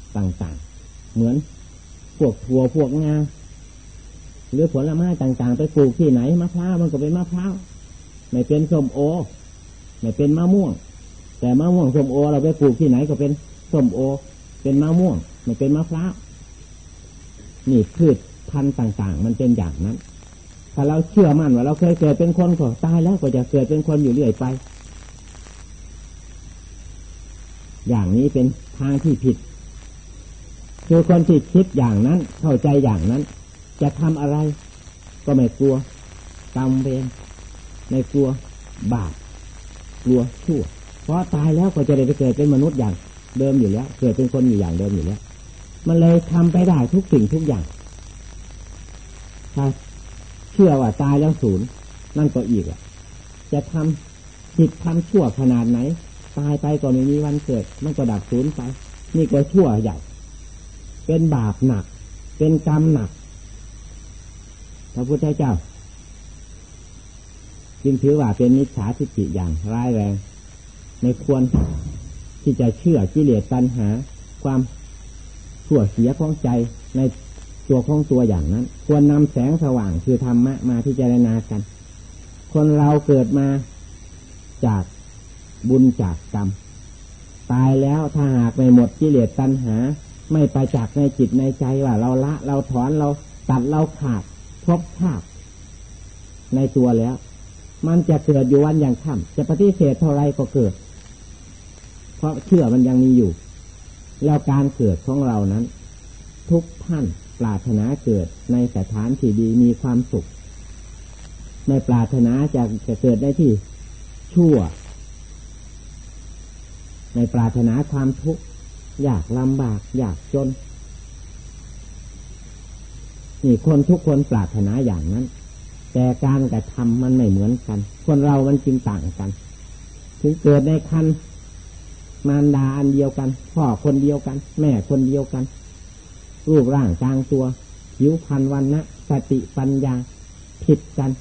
ต่างๆเหมือนพวกถั่วพวกงาหรือผลไม้ต่างๆไปปลูกที่ไหนมะพร้าวมันก็เป็นมะพร้าวไม่เป็นส้มโอไม่เป็นมะม่วงแต่มะม่วงส้มโอเราไปปลูกที่ไหนก็เป็นส้มโอเป็นมะม่วงไม่เป็นมะพร้าวนี่พืชพันธุ์ต่างๆมันเป็นอย่างนั้นถ้าเราเชื่อมั่นว่าเราเคยเกิดเป็นคนก็ตายแล้วก็จะเกิดเป็นคนอยู่เรื่อยไปอย่างนี้เป็นทางที่ผิดคือคนที่คิดอย่างนั้นเข้าใจอย่างนั้นจะทำอะไรก็ไม่กลัวกรรมเวรไม่กลัวบาปกลัวชั่วเพราะตายแล้วก็จะได้ไปเกิดเป็นมนุษย์อย่างเดิมอยู่แล้วเกิดเป็นคนอยู่อย่างเดิมอยู่แล้วมันเลยทำไปได้ทุกสิ่งทุกอย่างถ้าเชื่อว่าตายแล้วศูนย์นั่นก็อีกจะทำผิดทำชั่วขนาดไหนตายไปก็ไม่มีวันเกิดมันก็ดับศูนย์ไปนี่ก็ชั่วใหญ่เป็นบาปหนักเป็นกรรมหนักพระพุทธเจ้าจึงถือว่าเป็นมิจฉาทิฏฐิอย่างร้ายแรงไม่ควรที่จะเชื่อกิเลสตัณหาความชั่วเสียของใจในตัวของตัวอย่างนั้นควรนำแสงสว่างคือธรรมะมาพิจารณากันคนเราเกิดมาจากบุญจากกรรมตายแล้วถ้าหากไม่หมดกิเลสตัณหาไม่ประจักษ์ในจิตในใจว่าเราละเราถอนเราตัดเราขาดภพชาติในตัวแล้วมันจะเกิดอยู่วันอย่างค่ำจะปฏิเสธเท่าไรก็เกิดเพราะเชื่อมันยังมีอยู่แล้วการเกิดของเรานั้นทุกท่านปรารถนาเกิดในสถานที่ดีมีความสุขไม่ปรารถนาจะเกิดในที่ชั่วไม่ปรารถนาความทุกข์ยากลำบากยากจนนี่คนทุกคนปรารถนาอย่างนั้นแต่การกระทำมันไม่เหมือนกันคนเรามันจึงต่างกันถึงเกิดในครรภ์มารดาอันเดียวกันพ่อคนเดียวกันแม่คนเดียวกันรูปร่างกลางตัวผิวพรรณวรรณะสติปัญญาผิดกัน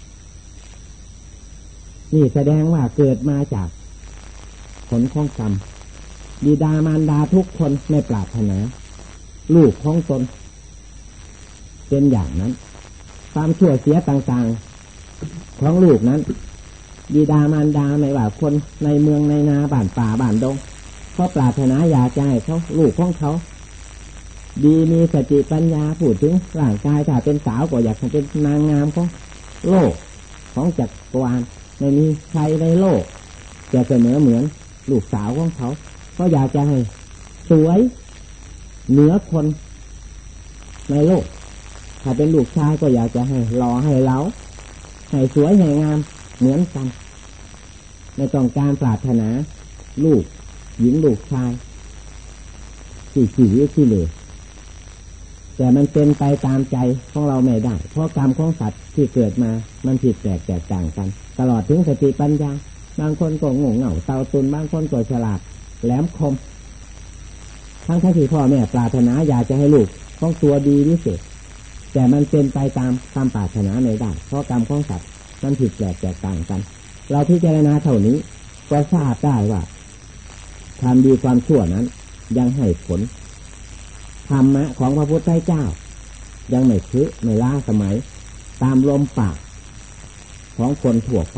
นี่แสดงว่าเกิดมาจากผลของกรรมบิดามารดาทุกคนไม่ปรารถนาลูกของตนเป็นอย่างนั้นความชั่วเสียต่างๆของลูกนั้นบิดามารดาไม่ว่าคนในเมืองในนาบ้านป่าบ้านดงเขาปรารถนาอยากจะให้เขาลูกของเขาดีมีสติปัญญาพูดถึงร่างกายถ้าเป็นสาวก็อยากเป็นนางงามของโลกของจักรวาลไม่มีใครในโลกจะเสมอเหมือนลูกสาวของเขาก็อยากจะให้สวยเหนือคนในโลกถ้าเป็นลูกชายก็อยากจะให้หล่อให้เหลาให้สวยให้งามเหมือนกันไม่ต้องการปรารถนาลูกหญิงลูกชายที่ขี้เหร่ขี้เหร่แต่มันเป็นไปตามใจของเราไม่ได้เพราะกรรมของสัตว์ที่เกิดมามันผิดแปลกแตกต่างกันตลอดถึงสติปัญญาบางคนก็โง่เง่าเตาตุนบางคนก็ฉลาดแหลมคมทั้งที่พ่อแม่ปรารถนาอยากจะให้ลูกของตัวดีที่สุดแต่มันเป็นไปตามความปรารถนาไม่ได้เพราะกรรมของสัตว์มันผิดแปลกแตกต่างกันเราพิจารณาเท่านี้ก็ทราบได้ว่าความดีความชั่วนั้นยังให้ผลธรรมะของพระพุทธเจ้ายังไม่คือไม่ล้าสมัยตามลมปากของคนทั่วไป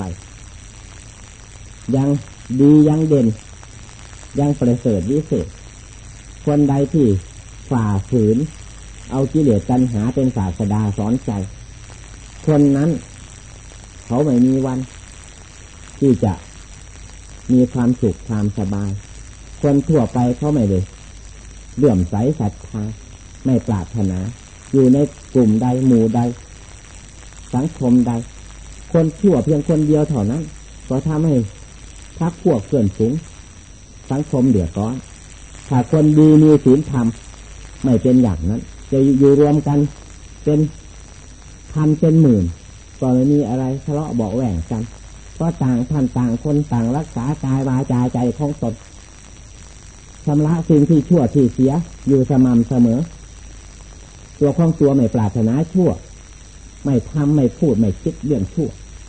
ยังดียังเด่นยังประเสริฐวิเศษคนใดที่ฝ่าฝืนเอากิเลสตัณหาเป็นศาสดาสอนใจคนนั้นเขาไม่มีวันที่จะมีความสุขความสบายคนทั่วไปเขาไม่ได้เลื่อมใสศรัทธาไม่ปรารถนาอยู่ในกลุ่มใดหมู่ใดสังคมใดคนชั่วเพียงคนเดียวเท่านั้นก็ทำให้พรรคพวกเพื่อนฝูงสังคมเดือดร้อนถ้าคนดีมีศีลธรรมไม่เป็นอย่างนั้นจะอยู่รวมกันเป็นพันเป็นหมื่นก็ไม่มีอะไรทะเลาะเบาะแหว่งกันเพราะต่างท่านต่างคนต่างรักษากายวาจาใจของตนชำระสิ่งที่ชั่วที่เสียอยู่สม่ำเสมอตัวของตัวไม่ปรารถนาชั่วไม่ทำไม่พูดไม่คิดเรื่องชั่ว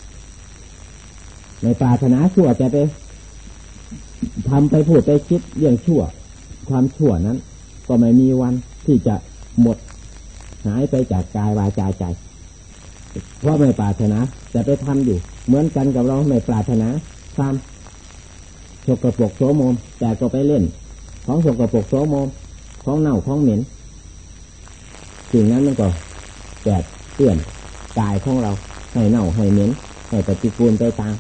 ไม่ปรารถนาชั่วจะไปทำไปพูดไปคิดเรื่องชั่วความชั่วนั้นก็ไม่มีวันที่จะหมดหายไปจากกายวาจาใจเพราะไม่ปรารถนาแต่ไปทำอยู่เหมือนกันกับเราไม่ปรารถนาความสกปรกโสมมแต่ก็ไปเล่นของสกปรกโสมมของเน่าของเหม็นสิ่งนั้นมันก็แปดเปื้อนกายของเราให้เน่าให้เหม็นให้ปฏิกูลไปตาม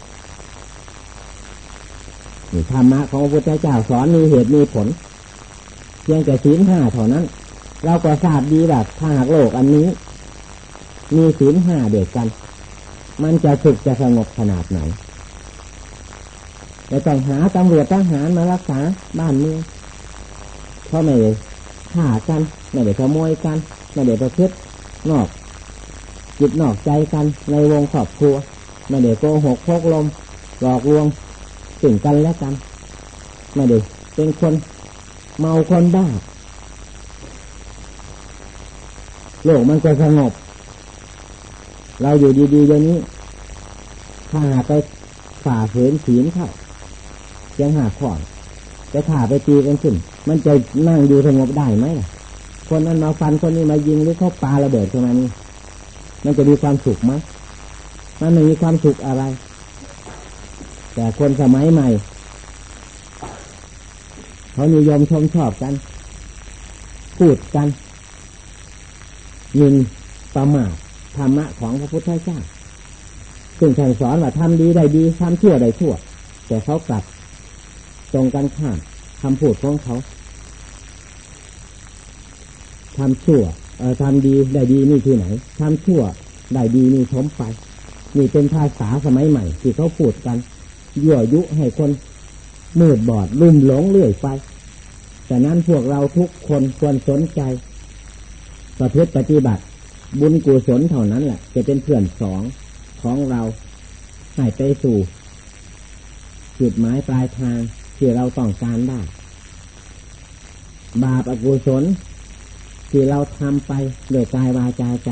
นี่ธรรมะของพระพุทธเจ้าสอนมีเหตุมีผลเพียงแต่ศีลห้าเท่านั้นเราก็ทราบดีแบบถ้าหากโลกอันนี้มีศีลห้าเดียวกันมันจะสุขจะสงบขนาดไหนเราต้องหาตำรวจทหารมารักษาบ้านเมืองเพราะไม่ได้ฆ่ากันไม่ได้ขโมยกันไม่ได้ประพฤตินอกจิตนอกใจกันในวงครอบครัวไม่ได้โกหกพกลมหลอกลวงสิ่งกันและกันไม่ได้เป็นคนเมาคนบ้าโลกมันก็สงบเราอยู่ดีๆเดี๋ยวนี้ถ้าหาไปฝ่าฝืนศีลเข้ายังหาข้อจะถ่าไปตีกันขึ้นมันจะนั่งอยู่สงบได้ไหมล่ะคนนั้นมาฟันคนนี้มายิงหรือเขาปาระเบิดขึ้นมานี่มันจะมีความสุขไหมมันไม่มีความสุขอะไรแต่คนสมัยใหม่เขานิยมชมชอบกันพูดกันยินประมาทธรรมะของพระพุทธเจ้าซึ่งท่านสอนว่าทำดีได้ดีทำชั่วได้ชั่วแต่เขากลับตรงกันข้ามคำพูดของเขาทำชั่วทำดีได้ดีนี่ที่ไหนทำชั่วได้ดีนี่ชมไปนี่เป็นภาษาสมัยใหม่ที่เขาพูดกันยั่วยุให้คนมืดบอดลุ่มหลงเรื่อยไปแต่นั้นพวกเราทุกคนควรสนใจประพฤติปฏิบัติบุญกุศลเท่านั้นแหละจะเป็นเพื่อนสองของเราให้ไปสู่จุดหมายปลายทางที่เราต้องการได้บาปอกุศลที่เราทำไปโดยกายวาจาใจ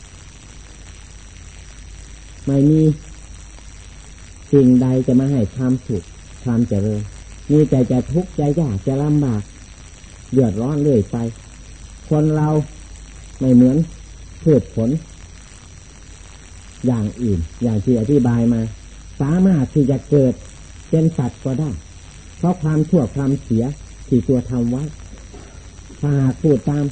ไม่มีสิ่งใดจะมาให้ความสุขความเจริญมีแต่จะทุกข์ใจยากจะลำบากเดือดร้อนเรื่อยไปคนเราไม่เหมือนพืชผลอย่างอื่นอย่างที่อธิบายมาสามารถที่จะเกิดเป็นสัตว์ก็ได้เพราะความชั่วความเสียที่ตัวทำไว้ถ้าหากพูดตาม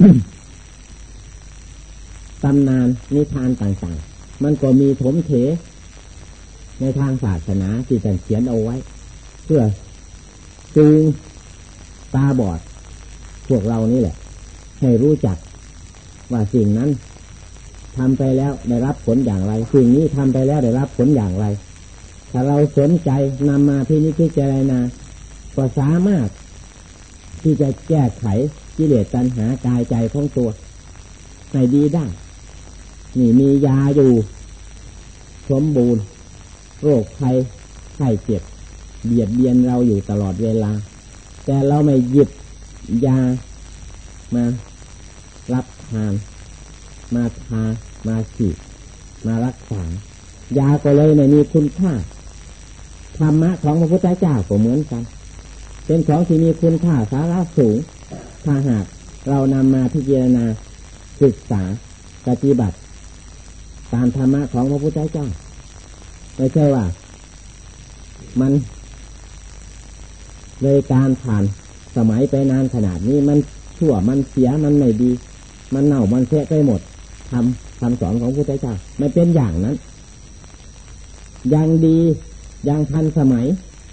ตำนานนิทานต่างๆมันก็มีถมเถในทางศาสนาที่ท่านเขียนเอาไว้เพื่อจูงตาบอดพวกเรานี่แหละให้รู้จักว่าสิ่งนั้นทำไปแล้วได้รับผลอย่างไรสิ่งนี้ทำไปแล้วได้รับผลอย่างไรถ้าเราสนใจนำมาพิจารณาก็สามารถที่จะแก้ไขกิเลสตัณหากายใจของตัวให้ดีได้นี่มียาอยู่สมบูรณ์โรคภัยไข้เจ็บเบียดเบียนเราอยู่ตลอดเวลาแต่เราไม่หยิบยามารับทานมาทามาฉีดมารักษายาก็เลยไม่มีคุณค่าธรรมะของพระพุทธเจ้าก็เหมือนกันเป็นของที่มีคุณค่าสาระสูงถ้าหากเรานำมาพิจารณาศึกษาปฏิบัติตามธรรมะของพระพุทธเจ้าไม่ใช่ว่ามันเลยการผ่านสมัยไปนานขนาดนี้มันชั่วมันเสียมันไม่ดีมันเน่ามันเสียไปหมดคำสอนของพระพุทธเจ้าไม่เป็นอย่างนั้นยังดียังทันสมัย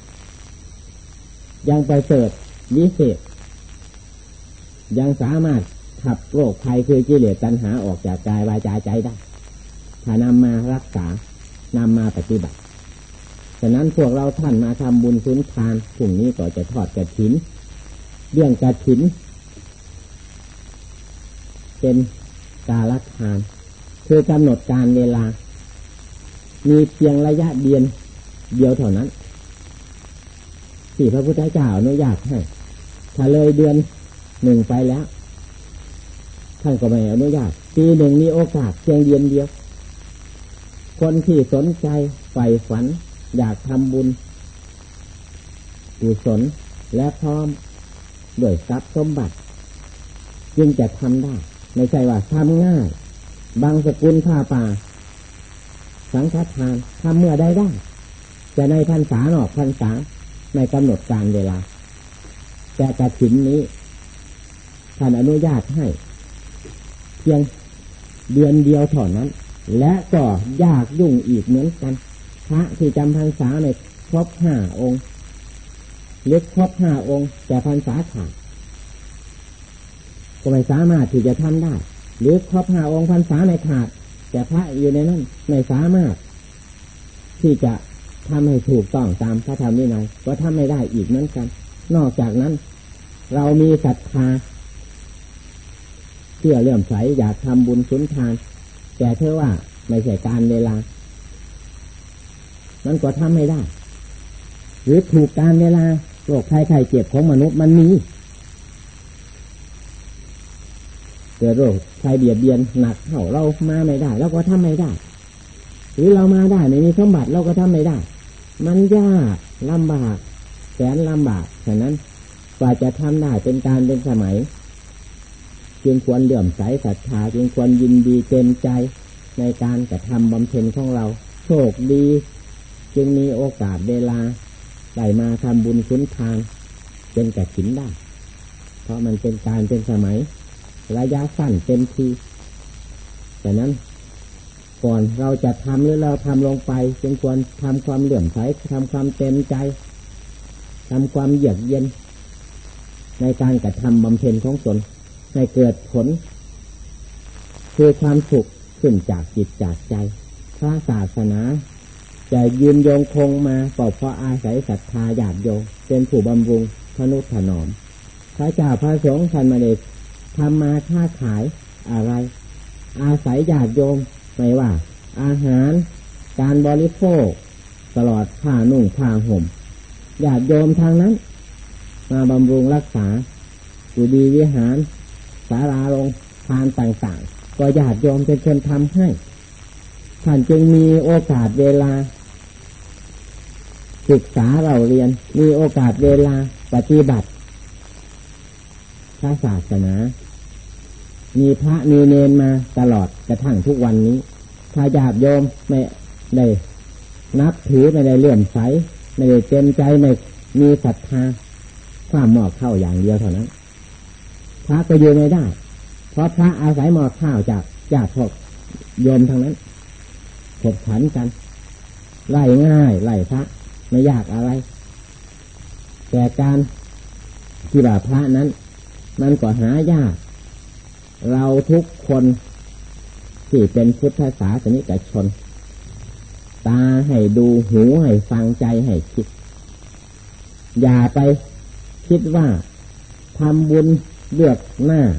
ยังไปเสริฐวิเศษยังสามารถขับโรคภัยคือกิเลสตัณหาออกจากกายวาจาใจได้ถ้านำมารักษานำมาปฏิบัติฉะนั้นพวกเราท่านมาทำบุญสุนทานพรุ่งนี้ก็จะทอดกฐินเรื่องกฐินเป็นกาลทานคือกำหนดการเวลามีเพียงระยะเดียวเท่านั้นที่พระพุทธเจ้าอนุญาตให้ถ้าเลยเดือนหนึ่งไปแล้วท่านก็ไม่อนุญาตปีหนึ่งมีโอกาสเพียงเดือนเดียวคนที่สนใจใฝ่ฝันอยากทำบุญกุศลและพร้อมด้วยทรัพย์สมบัติจึงจะทำได้ไม่ใช่ว่าทำง่ายบางสกุลผ้าป่าสังฆทานทำเมื่อใดได้จะในพรรษานอกพรรษาในกำหนดการเวลาแต่กฐินนี้ท่านอนุญาตให้เพียงเดือนเดียวเท่านั้นและก็ยากยุ่งอีกเหมือนกันพระที่จำพรรษาในครบ5 องค์เล็กครบ5 องค์แต่พรรษาขาดก็ไม่สามารถที่จะทำได้หรือครบ5 องค์พรรษาในขาดแต่พระอยู่ในนั้นไม่สามารถที่จะทำให้ถูกต้องตามพระธรรมวินัยก็ทำไม่ได้อีกเหมือนกันนอกจากนั้นเรามีศรัทธาเชื่อเลื่อมใสอยากทำบุญสุนทานแต่เท่าว่าไม่ใช่การเวลามันก็ทำไม่ได้หรือถูกการเวลาโรคภัยไข้เจ็บของมนุษย์มันมีเกิดโรคภัยเบียดเบียนหนักเข้าเรามาไม่ได้เราก็ทำไม่ได้หรือเรามาได้ไม่มีสมบัติเราก็ทำไม่ได้มันยากลำบากแสนลำบากฉะนั้นกว่าจะทำได้เป็นการเป็นสมัยจึงควรเลื่อมใสศรัทธาจึงควรยินดีเต็มใจในการกระทำบำเพ็ญของเราโชคดีจึงมีโอกาสเวลาได้มาทำบุญสุนทานเป็นกฐินได้เพราะมันเป็นการเป็นสมัยระยะสั้นเต็มทีแต่นั้นก่อนเราจะทำหรือเราทำลงไปจึงควรทำความเลื่อมใสทำความเต็มใจทำความเยือกเย็นในการกระทำบำเพ็ญของตนให้เกิดผลคือความสุขขึ้นจากจิตจากใจพระศาสนาจะยืนยงคงมาก็เพราะอาศัยศรัทธาญาติโยมเป็นผู้บำรุงทนุถนอมพระเจ้าพระสงฆ์ท่านไม่ได้ทำมาค้าขายอะไรอาศัยญาติโยมไม่ว่าอาหารการบริโภคตลอดผ้านุ่งผ้าห่มญาติโยมทางนั้นมาบำรุงรักษากุฏิวิหารศาลาโรงทานต่างๆก็ญาติโยมเป็นคนทำให้ท่านจึงมีโอกาสเวลาศึกษาเราเรียนมีโอกาสเวลาปฏิบัติพระศาสนามีพระมีเณรมาตลอดกระทั่งทุกวันนี้ถ้าญาติโยมไม่ได้นับถือไม่ได้เลื่อมใสไม่ได้เต็มใจไม่มีศรัทธาความหม้อข้าวอย่างเดียวเท่านั้นพระก็อยู่ไม่ได้เพราะพระอาศัยหม้อข้าวจากญาติพวกโยมทั้งนั้นขบขันกันไล่ง่ายไล่พระไม่ยากอะไรแต่การที่ว่าพระนั้นมันก็หายากเราทุกคนที่เป็นพุทธศาสนิกชนตาให้ดูหูให้ฟังใจให้คิดอย่าไปคิดว่าทำบุญเลือกหน้า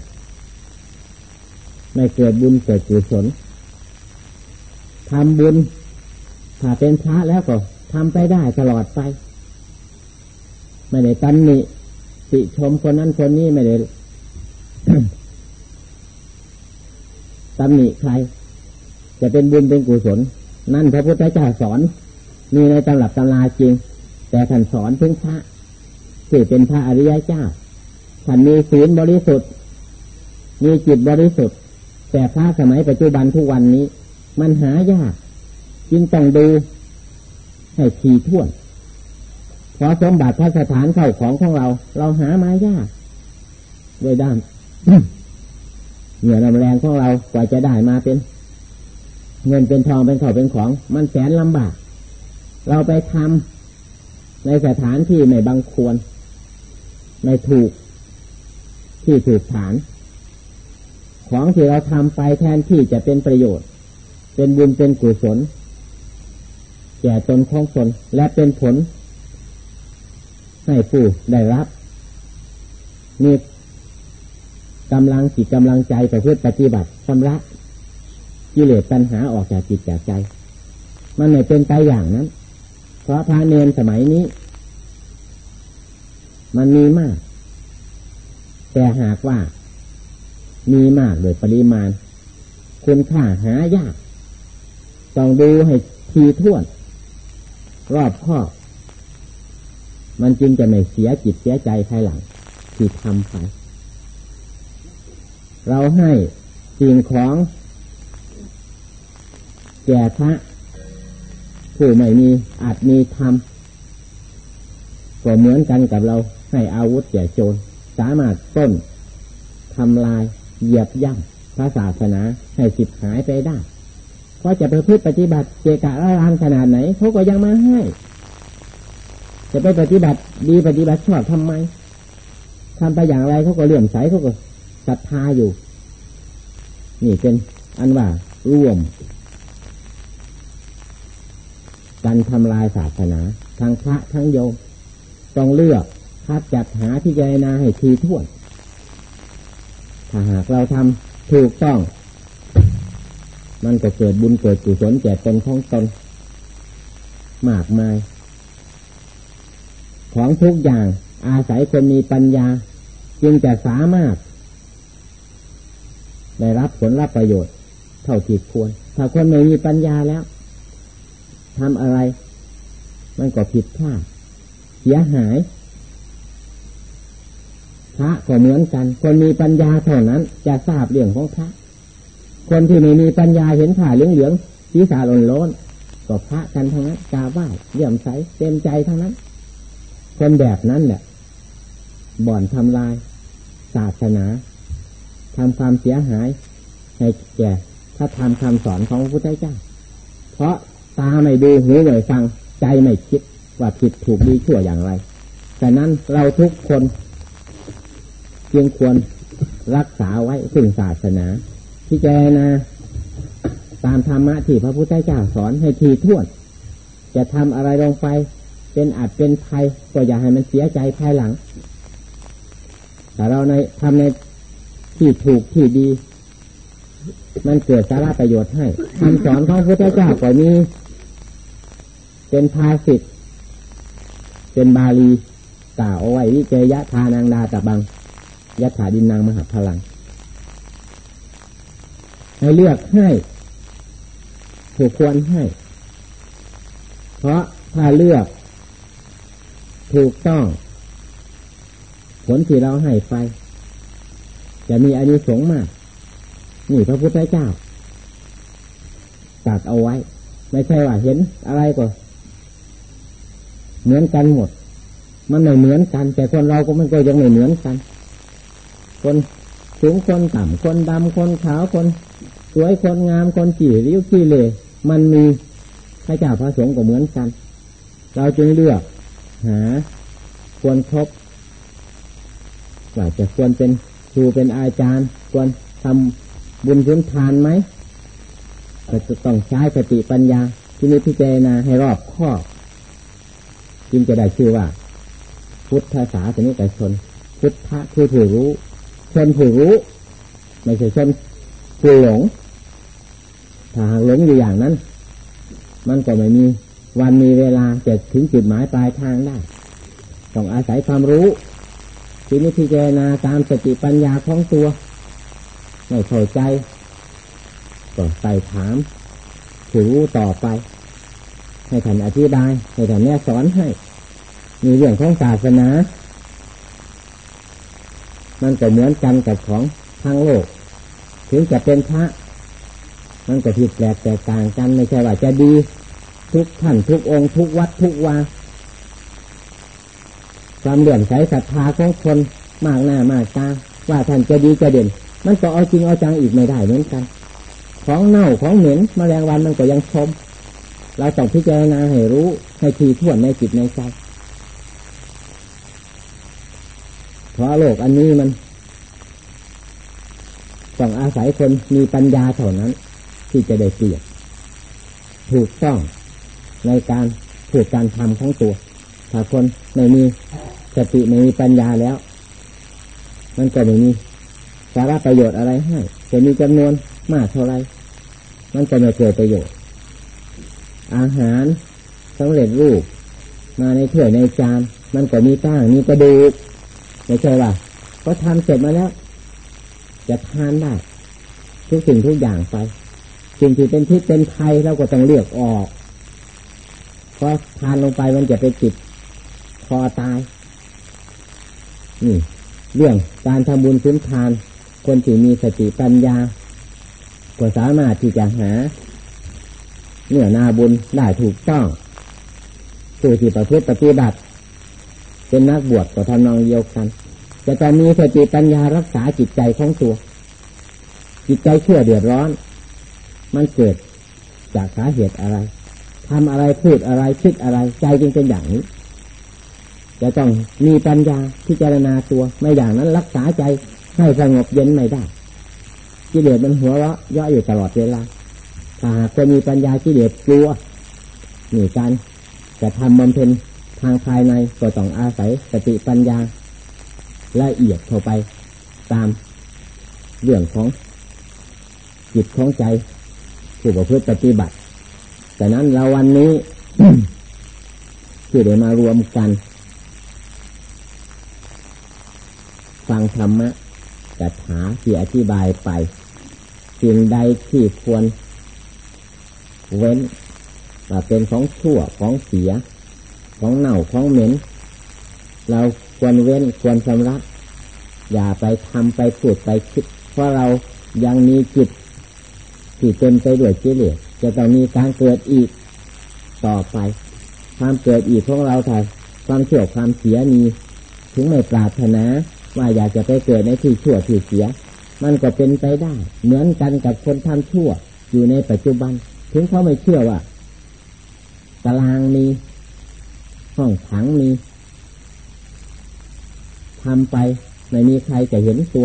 ไม่เกิดบุญเกิดกุศลทำบุญถ้าเป็นพระแล้วก็ทำไปได้ตลอดไปไม่ได้ตำหนิติชมคนนั้นคนนี้ไม่ได้ ตำหนิใครจะเป็นบุญเป็นกุศลนั่นพระพุทธเจ้าสอนมีในตำรับตำราจริงแต่ท่านสอนถึงพระที่เป็นพระอริยเจ้าท่านมีศีลบริสุทธิ์มีจิตบริสุทธิ์แต่พระสมัยปัจจุบันทุกวันนี้มันหายากจึงต้องดูให้ถี่ถ้วนเพราะสมบัติพระสถานเข้าของเราหามายากโดยด้าน เหนื่อยลำแรงของเรากว่าจะได้มาเป็นเงินเป็นทองเป็นข้าวเป็นของมันแสนลำบากเราไปทำในสถานที่ไม่บังควรไม่ถูกที่ถูกฐานของที่เราทำไปแทนที่จะเป็นประโยชน์เป็นบุญเป็นกุศลแก่ตนของตนและเป็นผลให้ผู้ได้รับมีกำลังจิตกำลังใจประพฤติปฏิบัติชำระกิเลสตัณหาออกจากจิตจากใจมันไม่เป็นไปอย่างนั้นเพราะพระเณรสมัยนี้มันมีมากแต่หากว่ามีมากโดยปริมาณคุณค่าหายากต้องดูให้ถี่ถ้วนรอบคอบมันจึงจะไม่เสียจิตเสียใจภายหลังที่ทำไปเราให้สิ่งของแก่พระผู้ไม่มีอาจมีธรรมก็เหมือนกันกับเราให้อาวุธแก่โจรสามารถต้นทำลายเหยียบย่ำพระศาสนาให้สิบหายไปได้เพราะจะประพฤติปฏิบัติเกกะละลานขนาดไหนเขาก็ยังมาให้จะไปปฏิบัติดีปฏิบัติชอบทำไมทำไปอย่างไรเขาก็เลื่อมใสเขาก็ศรัทธาอยู่นี่เป็นอันว่าร่วมกันทำลายศาสนาทั้งพระทั้งโยมต้องเลือกคัดจัดหาพิจารณาให้ถี่ถ้วนถ้าหากเราทำถูกต้องมันก็เกิดบุญเกิดกุศลแก่ตนของตนมากมายของทุกอย่างอาศัยคนมีปัญญาจึงจะสามารถได้รับผลรับประโยชน์เท่าที่ควรถ้าคนไม่มีปัญญาแล้วทำอะไรมันก็ผิดพลาดเสียหายพระก็เหมือนกันคนมีปัญญาเท่านั้นจะทราบเรื่องของพระคนที่ไม่มีปัญญาเห็นผ่าเหลืองๆศีรษะโล้นๆก็พระกันทั้งนั้นกราบไหว้เลื่อมใสเต็มใจทั้งนั้นคนแบบนั้นแหละบ่อนทำลายศาสนาทำความเสียหายให้แก่พระธรรมคำสอนของพระพุทธเจ้าเพราะตาไม่ดูหูไม่ฟังใจไม่คิดว่าผิดถูกดีชั่วอย่างไรแต่นั้นเราทุกคนจึงควรรักษาไว้ซึ่งศาสนาพิจารณาตามธรรมะที่พระพุทธเจ้าสอนให้ถี่ถ้วนจะทำอะไรลงไปเป็นอาจเป็นภัยก็อย่าให้มันเสียใจภายหลังแต่เราทำในที่ถูกที่ดีมันเกิดสาระประโยชน์ให้คำสอนของพระพุทธเจ้าก็มีเป็นภาษิตเป็นบาลีกล่าวเอาไว้วิเจยะทานังดาตะบังยะถาดินนางมหาพลังให้เลือกให้ถูกควรให้เพราะถ้าเลือกถูกต้องผลที่เราให้ไปจะมีอานิสงส์มากนี่พระพุทธเจ้าตรัสเอาไว้ไม่ใช่ว่าเห็นอะไรก็เหมือนกันหมดมันไม่เหมือนกันแต่คนเราก็มันก็ยังไม่เหมือนกันคนสูงคนต่ำคนดำคนขาวคนสวยคนงามคนจี๋ริ้วขี้เหร่มันมีพระเจ้าพระสงฆ์ก็เหมือนกันเราจึงเลือกหาควรครบว่าจะควรเป็นครูเป็นอาจารย์ควรทำบุญสุนทานไหมจะต้องใช้สติปัญญาที่นี้พิจารณาให้รอบคอบจึงจะได้ชื่อว่าพุทธศาสนิกชนพุทธะคือผู้รู้ชนผู้รู้ไม่ใช่ชนผู้หลงถ้าหากหลงอยู่อย่างนั้นมันก็ไม่มีวันมีเวลาจะถึงจุดหมายปลายทางได้ต้องอาศัยความรู้ที่นี้พิจารณาตามสติปัญญาของตัวไม่เข้าใจก็ใส่ถามผู้รู้ต่อไปให้ท่านอธิบายให้ท่านแนะสอนให้มีเรื่องของศาสนามันก็เหมือนกันกับของทางโลกถึงจะเป็นพระมันก็ผิดแปลกแตกต่างกันไม่ใช่ว่าจะดีทุกท่านทุกองค์ทุกวัดทุกวาความเลื่อมใสศรัทธาของคนมากหน้ามากตาว่าท่านจะดีจะเด่นมันก็เอาจริงเอาจังอีกไม่ได้เหมือนกันของเน่าของเหม็นแมลงวันมันก็ยังชมเราต้องพิจารณาให้รู้ให้ถี่ถ้วนในจิตในใจเพราะโลกอันนี้มันต้องอาศัยคนมีปัญญาเท่านั้นที่จะได้เปรียบถูกต้องในการพูดการทำของตัวถ้าคนไม่มีสติไม่มีปัญญาแล้วมันก็ไม่มีสาระประโยชน์อะไรให้จะมีจำนวนมากเท่าไรมันจะไม่เกิดประโยชน์อาหารสำเร็จรูปมาในถ้วยในจานมันก็มีก้างมีกระดูกไม่ใช่ว่าก็ทำเสร็จมาแล้วจะทานได้ทุกสิ่งทุกอย่างไปสิ่งที่เป็นพิษเป็นภัยเราก็ต้องเลือกออกเพราะทานลงไปมันจะไปติดคอตายนี่เรื่องการทำบุญสุนทานคนที่มีสติปัญญาก็สามารถที่จะหาเนื้อนาบุญได้ถูกต้องผู้ที่ประพฤติปฏิบัติเป็นนักบวชก็ทำนองเดียวกันจะต้องมีสติปัญญารักษาจิตใจของตัวจิตใจเชื่อเดือดร้อนมันเกิดจากสาเหตุอะไรทำอะไรพูดอะไรคิดอะไรใจจึงเป็นอย่างนี้จะต้องมีปัญญาพิจารณาตัวไม่อย่างนั้นรักษาใจให้สงบเย็นไม่ได้กิเลสมันหัวเราะเยาะอยู่ตลอดเวลาถ้าหากจะมีปัญญากิเลสกลัวนี่การจะทำบำเพ็ญทางภายในก็ต้องอาศัยสติปัญญาละเอียดเข้าไปตามเรื่องของจิตของใจผู้ประพฤติปฏิบัติแต่นั้นเราวันนี้ ที่ได้มารวมกันฟังธรรมะกถาที่อธิบายไปสิ่งใดที่ควรเว้นว่าเป็นของชั่วของเสียของเน่าของเหม็นเราควรเว้นควรชำระอย่าไปทำไปพูดไปคิดเพราะเรายังมีจิตที่เต็มไปด้วยกิเลสจะต้องมีการเกิดอีกต่อไปความเกิดอีกของเราไทยความชั่วความเสียมีถึงไม่ปรารถนาว่าอยากจะไปเกิดในที่ชั่วที่เสียมันก็เป็นไปได้เหมือนกันกับคนทำชั่วอยู่ในปัจจุบันถึงเขาไม่เชื่อว่าตารางมีห้องขังมีทำไปไม่มีใครจะเห็นตัว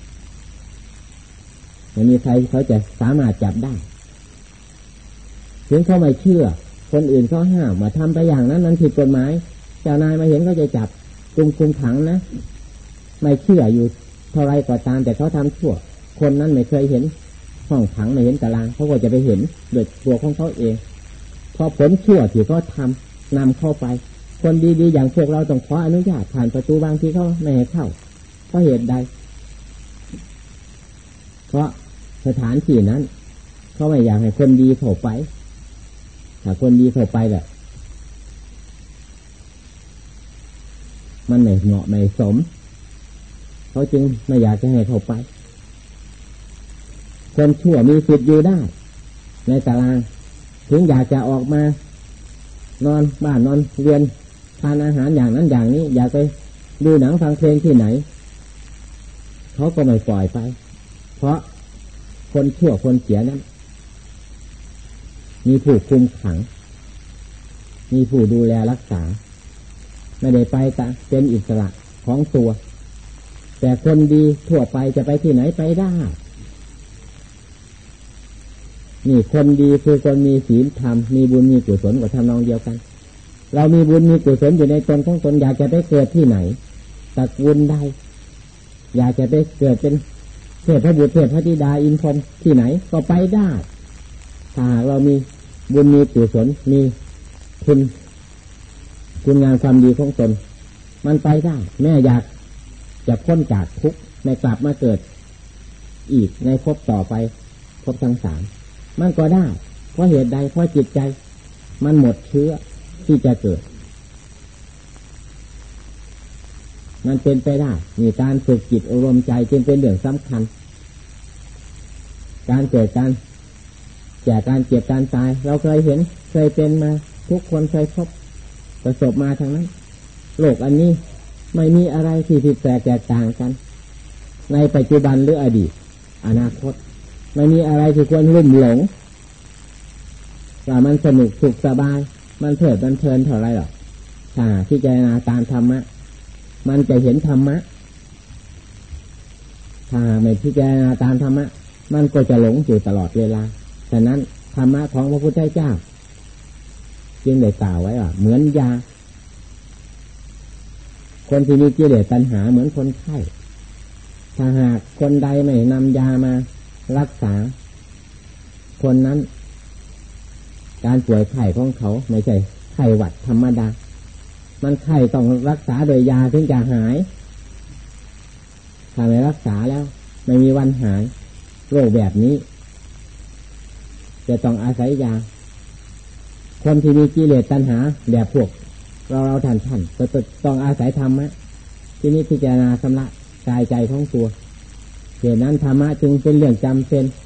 ไม่มีใครเขาจะสามารถจับได้ถึงเขาไม่เชื่อคนอื่นเขาห้ามมาทำไปอย่างนั้นมันผิดกฎหมายเจ้านายมาเห็นก็จะจับคุมขังนะไม่เชื่ออยู่เท่าไรก็ตามแต่เขาทำชั่วคนนั้นไม่เคยเห็นห้องขังไม่เห็นตารางเขาก็จะไปเห็นโดยตัวของเขาเองพอผลชั่วที่เขาทำนำเข้าไปคนดีๆอย่างพวกเราต้องขออนุญาตผ่านประตูบางทีเขาไม่ให้เข้าเพราะเหตุใดเพราะสถานที่นั้นเขาไม่อยากให้คนดีเข้าไปถ้าคนดีเข้าไปแหละมันไม่เหมาะไม่สมเขาจึงไม่อยากจะให้เข้าไปคนชั่วมีสิทธิ์อยู่ได้ในตารางถึงอยากจะออกมานอนบ้านนอนเรียนทานอาหารอย่างนั้นอย่างนี้อยากไปดูหนังฟังเพลงที่ไหนเขาก็ไม่ปล่อยไปเพราะคนชั่วคนเสียนั้นมีผู้คุมขังมีผู้ดูแลรักษาไม่ได้ไปแต่เป็นอิสระของตัวแต่คนดีทั่วไปจะไปที่ไหนไปได้นี่คนดีคือคนมีศีลธรรมมีบุญมีกุศลก็ทำนองเดียวกันเรามีบุญมีกุศลอยู่ในตนของตนอยากจะไปเกิดที่ไหนตระกูลใดอยากจะไปเกิดเป็นเทพบุตรเทพธิดาอินทร์ที่ไหนก็ไปได้ถ้าหากเรามีบุญมีกุศลมีคุณงามความดีของตนมันไปได้แม่อยากจะพ้นจากทุกข์ไม่กลับมาเกิดอีกในภพต่อไปภพทั้งสามมันก็ได้เพราะเหตุใดเพราะจิตใจมันหมดเชื้อที่จะเกิดมันเป็นไปได้มีการฝึกจิตอบรมใจจึงเป็นเรื่องสำคัญการเกิดการแก่การเจ็บการตายเราเคยเห็นเคยเป็นมาทุกคนเคยพบประสบมาทั้งนั้นโลกอันนี้ไม่มีอะไรที่ผิดแปลกแตกต่างกันในปัจจุบันหรืออดีตอนาคตไม่มีอะไรที่ควรลุ่มหลงว่ามันสนุกสุขสบายมันเพลิดมันเพลินเท่าไรหรอกถ้าพิจารณาตามธรรมะมันจะเห็นธรรมะถ้าไม่พิจารณาตามธรรมะมันก็จะหลงอยู่ตลอดเวลาฉะนั้นธรรมะของพระพุทธเจ้าจึงได้กล่าวไว้ว่าเหมือนยาคนที่มีกิเลสตัณหาเหมือนคนไข้ถ้าหากคนใดไม่นำยามารักษาคนนั้นการป่วยไข้ของเขาไม่ใช่ไข้หวัดธรรมดามันไข้ต้องรักษาโดยยาถึงจะหายถ้าไม่รักษาแล้วไม่มีวันหายโรคแบบนี้จะต้องอาศัยยาคนที่มีกิเลสตัณหาแบบพวกเราท่านก็ต้องอาศัยธรรมะที่นี้พิจารณาชำระกายใจของตัวเหตุนั้นธรรมะจึงเป็นเรื่องจำเป็น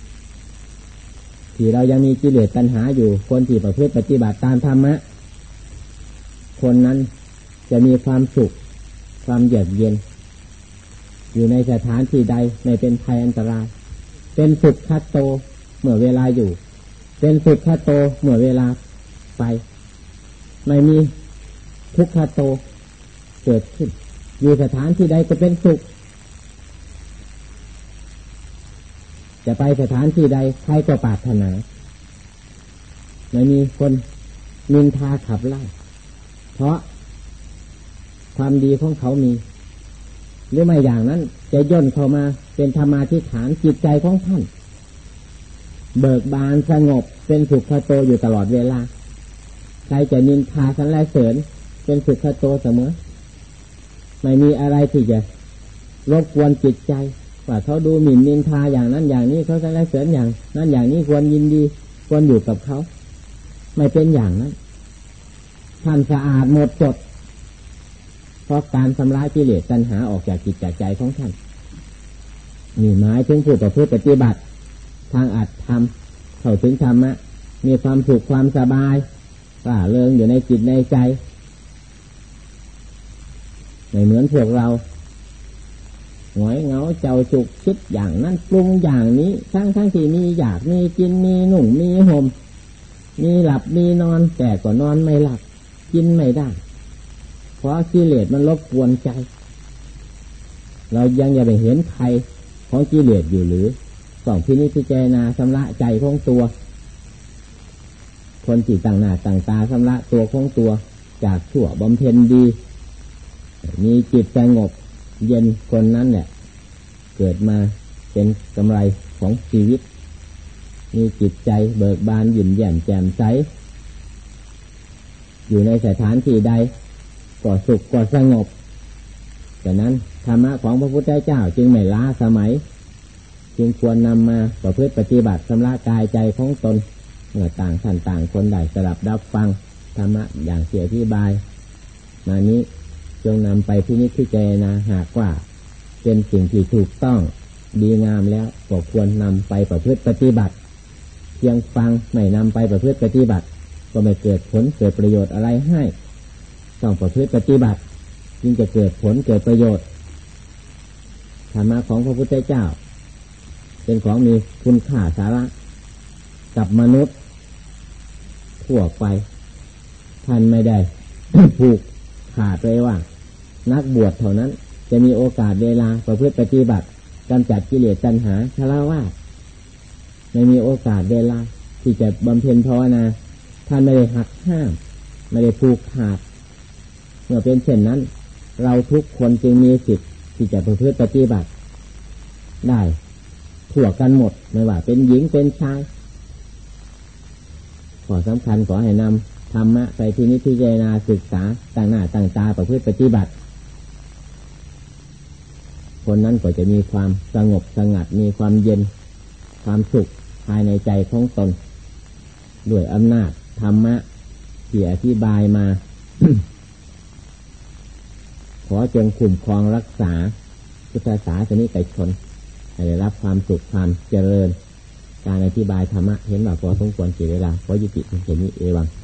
ที่เรายังมีกิเลสตัณหาอยู่คนที่ประพฤติปฏิบัติตามธรรมะคนนั้นจะมีความสุขความเยือกเย็นอยู่ในสถานที่ใดไม่เป็นภัยอันตรายเป็นสุขคัตโตเมื่อเวลาอยู่เป็นสุขคัตโตเมื่อเวลาไปไม่มีทุกขโตเกิดขึ้นอยู่สถานที่ใดก็เป็นสุขจะไปสถานที่ใดใครก็ปรารถนาไม่มีคนนินทาขับไล่เพราะความดีของเขามีหรือไม่อย่างนั้นจะย่นเข้ามาเป็นธรรมาธิฐานจิตใจของท่านเบิกบานสงบเป็นสุขโตอยู่ตลอดเวลาใครจะนินทาสรรเสริญเป็นสุขโตเสมอไม่มีอะไรที่จะรบกวนจิตใจว่าเขาดูหมิ่นนินทาอย่างนั้นอย่างนี้เขาสรรเสริญอย่างนั้นอย่างนี้ควรยินดีควรอยู่กับเขาไม่เป็นอย่างนั้นท่านสะอาดหมดจดเพราะการชำระกิเลสตัณหาออกจากจิตใจของท่านนี่หมายถึงผู้ประพฤติปฏิบัติทางอัตธรรมเข้าถึงธรรมะมีความสุขความสบายร่าเริงอยู่ในจิตในใจไม่เหมือนพวกเราหงอยเหงาเจ้าจุกคิดอย่างนั้นปรุงอย่างนี้ทั้งที่มีอยากมีกินมีหนุ่งมีห่มมีหลับมีนอนแต่ก็นอนไม่หลับกินไม่ได้เพราะกิเลสมันรบกวนใจเรายังอย่าไปเห็นใครของกิเลสอยู่หรือต้องพินิจพิจารณาชำระใจของตัวคนที่ต่างหน้าต่างตาชำระตัวของตัวจากชั่วบำเพ็ญดีมีจิตสงบเย็นคนนั้นเนี่ยเกิดมาเป็นกำไรของชีวิตมีจิตใจเบิกบานยิ้มแย้มแจ่มใสอยู่ในสถานที่ใดก็สุขก็สงบดังนั้นธรรมะของพระพุทธเจ้าจึงไม่ล้าสมัยจึงควรนำมาประพฤติปฏิบัติชำระกายใจของตนเมื่อต่างท่านต่างคนได้สดับรับฟังธรรมะอย่างที่อธิบายมานี้จงนำไปพินิจพิจารณาหากว่าเป็นสิ่งที่ถูกต้องดีงามแล้วก็ควรนำไปประพฤติปฏิบัติเพียงฟังไม่นำไปประพฤติปฏิบัติก็ไม่เกิดผลเกิดประโยชน์อะไรให้ต้องประพฤติปฏิบัติจึงจะเกิดผลเกิดประโยชน์ธรรมะของพระพุทธเจ้าเป็นของมีคุณค่าสาระกับมนุษย์ทั่วไปท่านไม่ได้ ผูกขาดเลยว่านักบวชเท่านั้นจะมีโอกาสเวลาประพฤติปฏิบัติกำจัดกิเลสตัณหาฆราวาสไม่มีโอกาสเวลาที่จะบำเพ็ญภาวนาท่านไม่ได้หักห้ามไม่ได้ผูกขาดเมื่อเป็นเช่นนั้นเราทุกคนจึงมีสิทธิ์ที่จะประพฤติปฏิบัติได้ทั่วกันหมดไม่ว่าเป็นหญิงเป็นชายขอสำคัญขอให้นำธรรมะไปที่นิพพิจารณาศึกษาต่างหน้าต่างตาประพฤติปฏิบัติคนนั้นก็จะมีความสงบสงัดมีความเย็นความสุขภายในใจของตนด้วยอำนาจธรรมะที่อธิบายมา ขอจงคุ้มครองรักษาพุทธศาสนิกชนให้ได้รับความสุขความเจริญการอธิบายธรรมะเห็นว่าพอสมควรเสียเวลาขอยุติเพียงแค่นี้เอวัง